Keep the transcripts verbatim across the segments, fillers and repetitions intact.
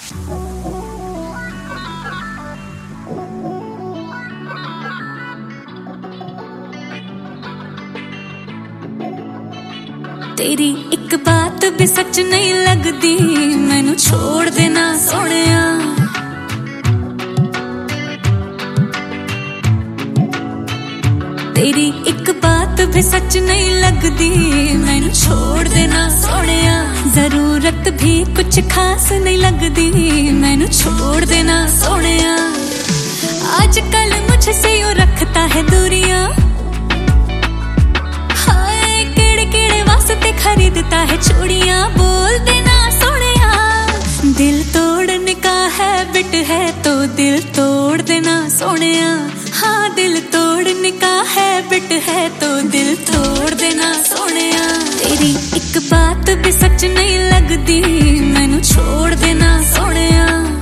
तेरी एक बात भी सच नहीं लगदी, मैनू छोड़ देना सोहणिया। तेरी एक बात भी सच नहीं लगदी, मैनू छोड़ देना सोहणिया। जरूरत भी कुछ खास नहीं लगदी, मैनू छोड़ देना सोहणिया। आजकल मुझसे यूं रखता है दूरियां, खरीदता है चूड़ियां। बोल देना सोहणिया, दिल तोड़ने का हैबिट है तो दिल तोड़ देना सोहणिया। हाँ दिल तोड़ने का हैबिट है तो दिल तोड़ देना सोहणिया। तेरी एक बात भी सच नहीं लगदी, मैनू छोड़ देना सोहणिया।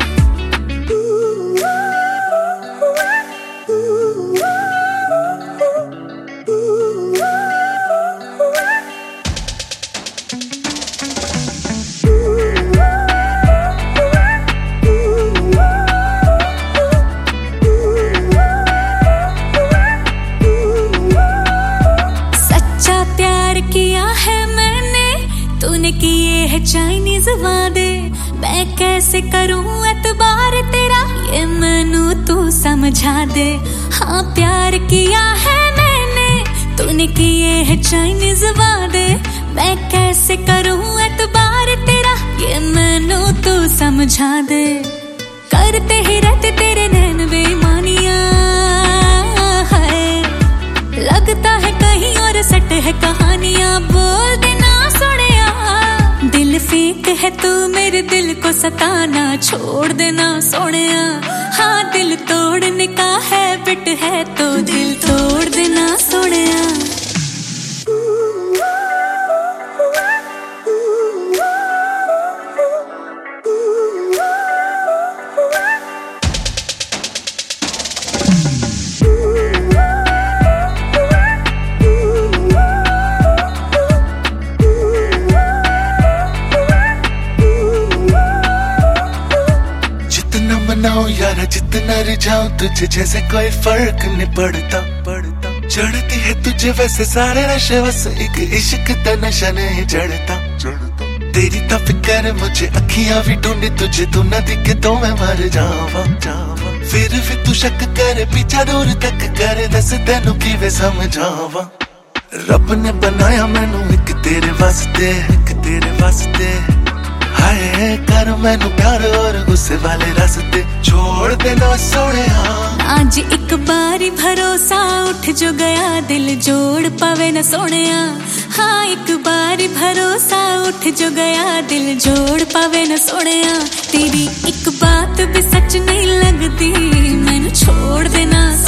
तूने किए है चाइनीज वादे, मैं कैसे करूं एतबार तेरा, ये मैनू तू समझा दे। हाँ प्यार किया है मैंने, तूने किए है चाइनीज वादे, मैं कैसे करूं एतबार तेरा, ये मैनू तू समझा दे। करते ही रहते तेरे नैन बेईमानियां, है लगता है कहीं और सट है कहानियां। बोल देना दिल फेंक है तू मेरे दिल को सताना, छोड़ देना सोहणिया। हाँ दिल तोड़ने का हैबिट है तो दिल तोड़ देना सोहणिया। यार जितना रिझाऊं तुझे जैसे कोई फर्क नहीं पड़ता पड़ता। चढ़ती है तुझे वैसे सारे नशे, बस एक इश्क का नशा नहीं चढ़ता चढ़ता। तेरी तो फिक्र मुझे अखियां भी ढूंढे तुझे, तू न दिखे तो मैं मर जावा जावा। फिर भी तू शक करे पीछा दूर तक करे, दस तेनू किवें समझावा। रब ने बनाया मैनू एक तेरे वास्ते, एक तेरे वास्ते। हाय कर मैनू प्यार और गुस्से वाले रास्ते, छोड़ देना सोहणिया। आज एक बारी भरोसा उठ जो गया, दिल जोड़ पावे न सोहणिया। हाँ एक बारी भरोसा उठ जो गया, दिल जोड़ पावे न सोहणिया। तेरी एक बात भी सच नहीं लगदी, मैनू छोड़ देना।